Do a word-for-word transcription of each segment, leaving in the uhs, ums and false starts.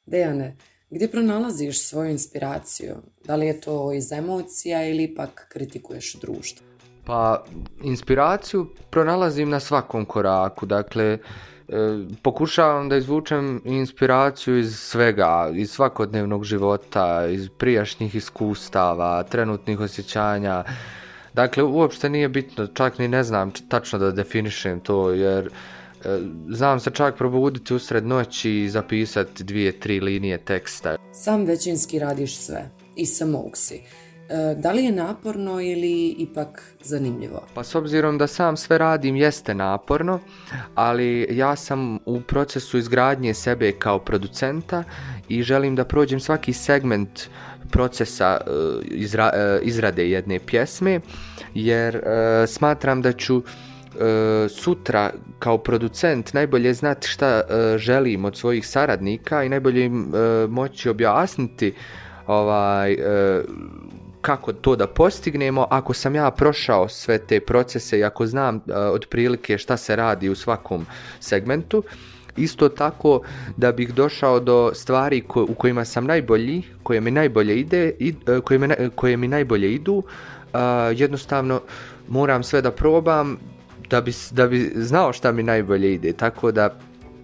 Dejane, gdje pronalaziš svoju inspiraciju? Da li je to iz emocija ili ipak kritikuješ društvo? Pa, inspiraciju pronalazim na svakom koraku, dakle, e, pokušavam da izvučem inspiraciju iz svega, iz svakodnevnog života, iz prijašnjih iskustava, trenutnih osjećanja. Dakle, uopšte nije bitno, čak ni ne znam tačno da definišem to, jer e, znam se čak probuditi usred noći i zapisati dvije, tri linije teksta. Sam većinski radiš sve i samouk si. E, da li je naporno ili ipak zanimljivo? Pa s obzirom da sam sve radim jeste naporno, ali ja sam u procesu izgradnje sebe kao producenta i želim da prođem svaki segment procesa izra, izrade jedne pjesme, jer uh, smatram da ću uh, sutra kao producent najbolje znati šta uh, želim od svojih saradnika i najbolje im uh, moći objasniti ovaj, uh, kako to da postignemo ako sam ja prošao sve te procese i ako znam uh, otprilike šta se radi u svakom segmentu. Isto tako da bih došao do stvari ko, u kojima sam najbolji, koje mi najbolje ide, i, koje, mi, koje mi najbolje idu, uh, jednostavno moram sve da probam da bi, da bi znao šta mi najbolje ide. Tako da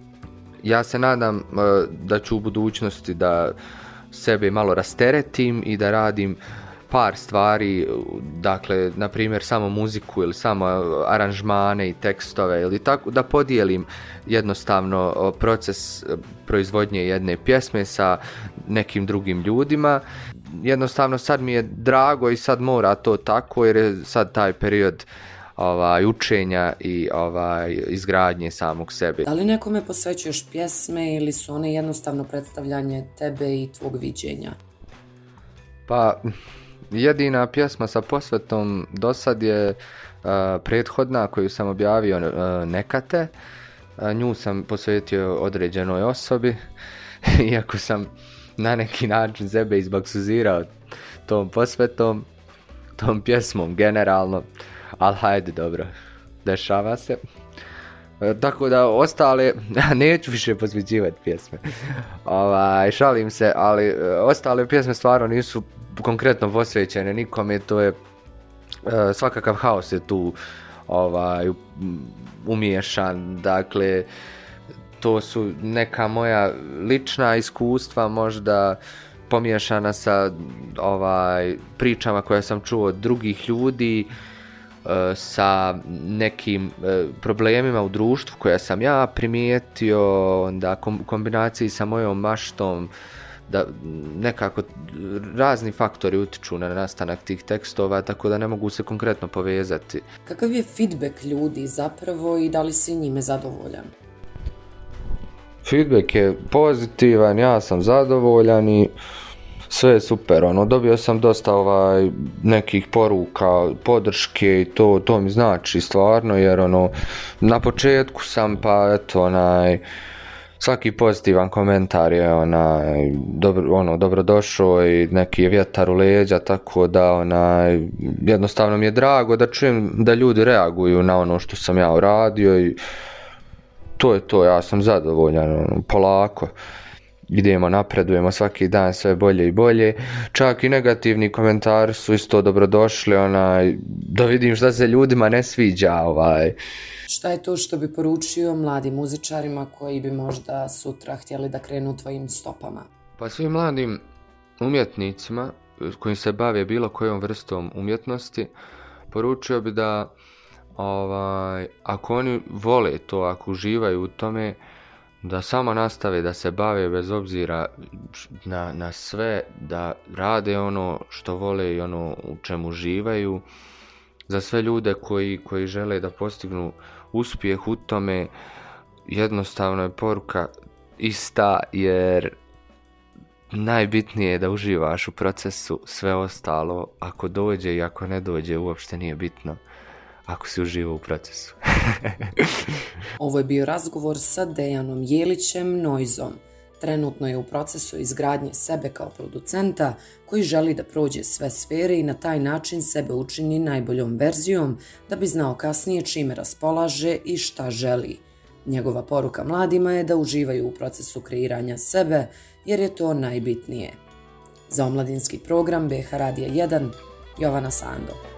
ja se nadam uh, da ću u budućnosti da sebe malo rasteretim i da radim par stvari, dakle, na primjer samo muziku ili samo aranžmane i tekstove ili tako, da podijelim jednostavno proces proizvodnje jedne pjesme sa nekim drugim ljudima. Jednostavno sad mi je drago i sad mora to tako, jer je sad taj period ovaj, učenja i ovaj, izgradnje samog sebe. Da li nekome posvećuješ pjesme ili su one jednostavno predstavljanje tebe i tvog viđenja? Pa, jedina pjesma sa posvetom do sad je uh, prethodna koju sam objavio, uh, Nekate. Uh, nju sam posvetio određenoj osobi, iako sam na neki način sebe izbaksuzirao tom posvetom, tom pjesmom generalno, ali hajde, dobro, dešava se. Uh, tako da ostale, neću više posvećivati pjesme, ovaj, šalim se, ali uh, ostale pjesme stvarno nisu konkretno posvećene nikome, to je uh, svakakav haos je tu ovaj, umiješan, dakle to su neka moja lična iskustva, možda pomiješana sa ovaj, pričama koje sam čuo od drugih ljudi, uh, sa nekim uh, problemima u društvu koje sam ja primijetio, onda kom- kombinaciji sa mojom maštom, da nekako razni faktori utiču na nastanak tih tekstova, tako da ne mogu se konkretno povezati. Kakav je feedback ljudi zapravo i da li si njime zadovoljan? Feedback je pozitivan, ja sam zadovoljan i sve je super. Ono, dobio sam dosta ovaj, nekih poruka, podrške i to, to mi znači stvarno, jer ono, na početku sam pa eto onaj, svaki pozitivan komentar je onaj, dobro, ono, dobrodošao i neki je vjetar u leđa, tako da onaj, jednostavno mi je drago da čujem da ljudi reaguju na ono što sam ja uradio i to je to, ja sam zadovoljan, ono, polako. Idemo, napredujemo svaki dan sve bolje i bolje. Čak i negativni komentari su isto dobrodošli, onaj, da vidim šta se ljudima ne sviđa, ovaj. Šta je to što bi poručio mladim muzičarima koji bi možda sutra htjeli da krenu tvojim stopama? Pa svim mladim umjetnicima koji se bave bilo kojom vrstom umjetnosti, poručio bi da ovaj, ako oni vole to, ako uživaju u tome, da samo nastave da se bave bez obzira na, na sve, da rade ono što vole i ono u čemu uživaju. Za sve ljude koji, koji žele da postignu uspjeh u tome, jednostavno je poruka ista, jer najbitnije je da uživaš u procesu, sve ostalo, ako dođe i ako ne dođe, uopšte nije bitno. Ako si uživao u procesu. Ovo je bio razgovor sa Dejanom Jelićem Noizom. Trenutno je u procesu izgradnje sebe kao producenta koji želi da prođe sve sfere i na taj način sebe učini najboljom verzijom da bi znao kasnije čime raspolaže i šta želi. Njegova poruka mladima je da uživaju u procesu kreiranja sebe jer je to najbitnije. Za omladinski program B H Radija jedan, Jovana Sando.